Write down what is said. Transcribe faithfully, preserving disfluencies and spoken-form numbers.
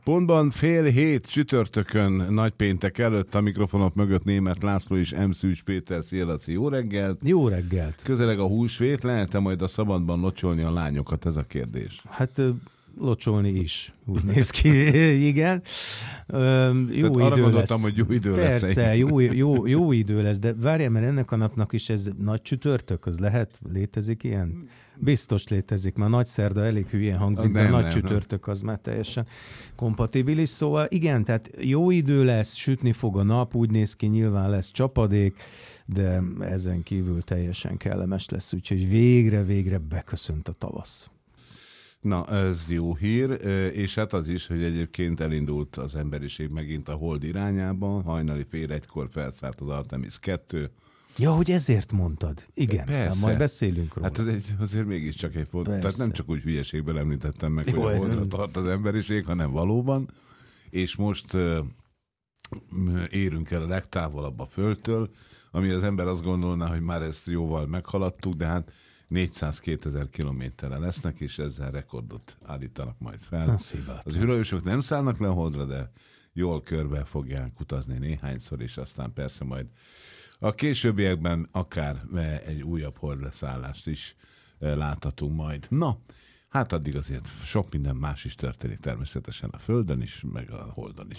Pontban fél hét csütörtökön nagypéntek előtt a mikrofonok mögött Németh László és M. Szűcs Péter. Szia, Laci, jó reggelt! Jó reggelt! Közeleg a húsvét, lehet-e majd a szabadban locsolni a lányokat, ez a kérdés? Hát locsolni is, úgy néz ki, igen. Ö, jó Tehát idő arra lesz. Hogy jó idő Persze, lesz. Persze, jó, jó, jó idő lesz, de várjál, mert ennek a napnak is ez nagy csütörtök, az lehet? Létezik ilyen? Biztos létezik, már nagy szerda elég hülyén hangzik, nem, de nagy nem, csütörtök az már teljesen kompatibilis. Szóval igen, tehát jó idő lesz, sütni fog a nap, úgy néz ki, nyilván lesz csapadék, de ezen kívül teljesen kellemes lesz, úgyhogy végre-végre beköszönt a tavasz. Na, ez jó hír, és hát az is, hogy egyébként elindult az emberiség megint a hold irányába, hajnali fél egykor felszállt az Artemis kettő. Ja, hogy ezért mondtad. Igen, persze. Majd beszélünk róla. Hát ez egy, azért mégiscsak egy pont. Persze. Tehát nem csak úgy hülyeségből említettem meg, Jó, hogy a holdra nem. tart az emberiség, hanem valóban. És most uh, érünk el a legtávolabb a Földtől, ami az ember azt gondolná, hogy már ezt jóval meghaladtuk, de hát négyszázkétezer kilométerre lesznek, és ezzel rekordot állítanak majd fel. Az űrhajósok nem szállnak le a holdra, de jól körbe fogják utazni néhányszor, és aztán persze majd a későbbiekben akár egy újabb holdleszállást is láthatunk majd. Na, hát addig azért sok minden más is történik természetesen a Földön is, meg a Holdon is.